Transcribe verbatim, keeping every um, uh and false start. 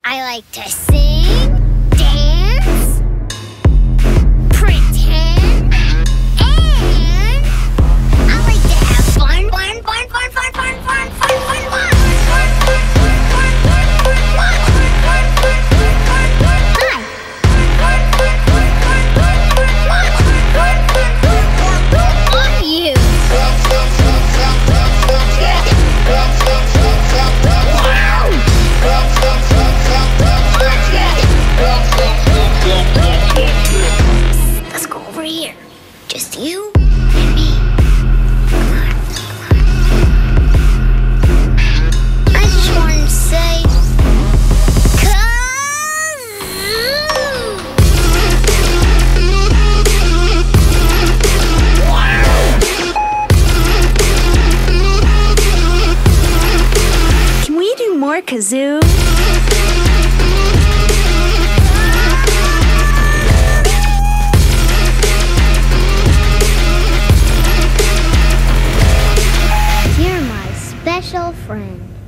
I like to sing, dance, pretend, and I like to have fun, fun, fun, fun, fun, fun, fun, fun, fun, fun. Let's go over here. Just you and me. Come on, come on. I just wanted to say, Can we do more kazoo? you're my special friend.